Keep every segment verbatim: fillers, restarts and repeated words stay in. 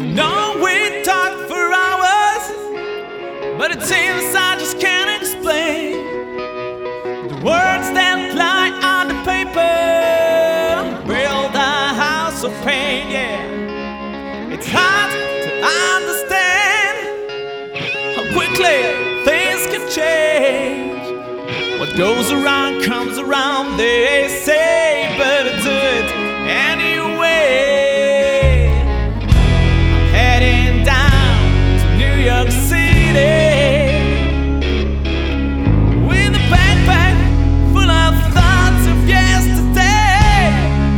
No, we talked for hours, but it seems I just can't explain the words that lie on the paper. Build a house of pain, yeah. It's hard to understand how quickly things can change. What goes around comes around, they say, but I do it anyway. New York City, with a backpack full of thoughts of yesterday.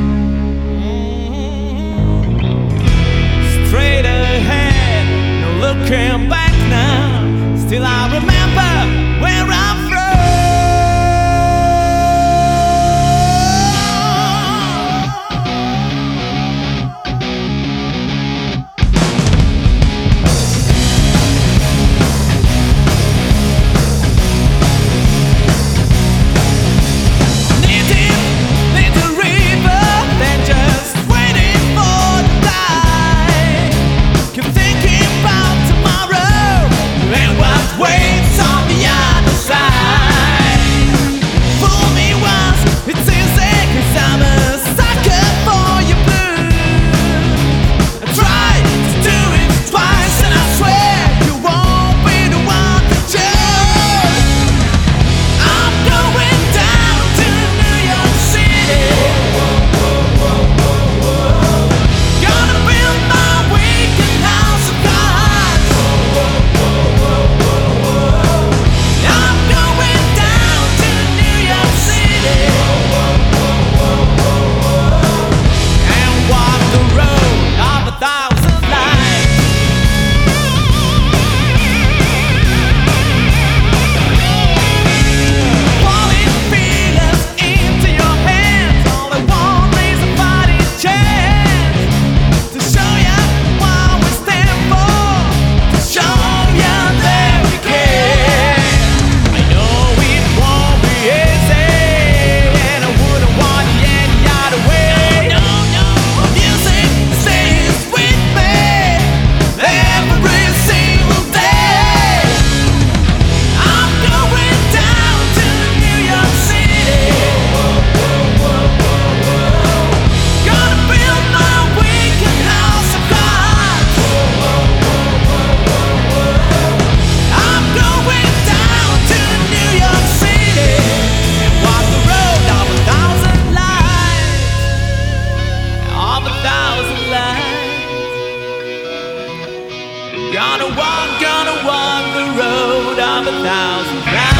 Mm-hmm. Straight ahead, no looking back now. Still I remember where I'm from. Gonna walk, gonna walk the road of a thousand lives.